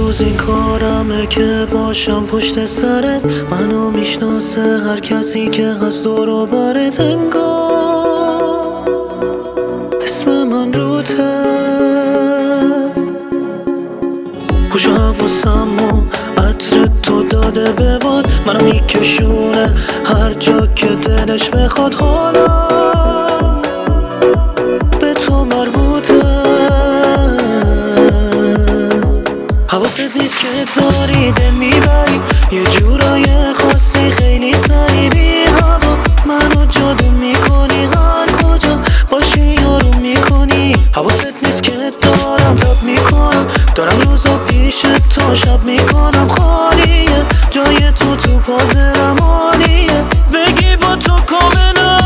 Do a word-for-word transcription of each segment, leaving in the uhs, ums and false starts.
روز این کارمه که باشم پشت سرت، منو میشناسه هر کسی که هست دور و برت. انگار اسم من روته، خوش حواسم و عطر تو داده به باد، منو میکشونه هر جا که دلش بخواد. حالا به تو مربوطه، حواست نیست که داری دل میبری یه جورای خاصی، خیلی سری بی هوا منو جادو میکنی، هر کجا باشی یارو میکنی. حواست نیست که دارم تاب میکنم، دارم روزو پیش تو شب میکنم. خالیه جای تو تو پازرم عالیه، بگی با تو کامنم.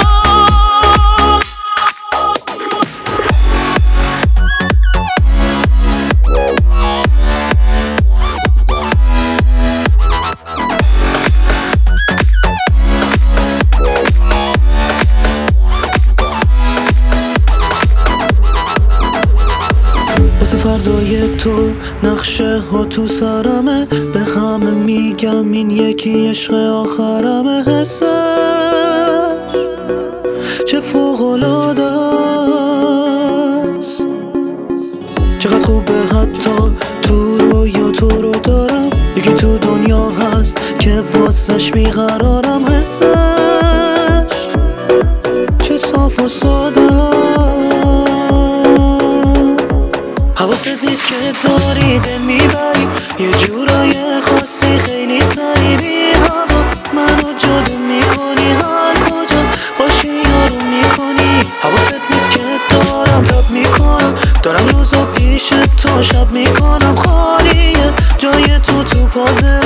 واسه فردای تو نقشه ها تو سرمه، به همه میگم این یکی عشق آخرمه. حسش چه فوق‌العاده است، چقدر خوبه حتی تو رویا تو رو دارم. یکی تو دنیا هست که واسش بیقرارم. حسش چه صاف و ساده، حواست نیست که داری دل میبری یه جورای خاصی، خیلی سری بی هوا منو جادو میکنی، هر کجا باشی یارو میکنی. حواست نیست که دارم تاب میکنم، دارم روزو پیش تو شب میکنم. خالیه جای تو تو پازه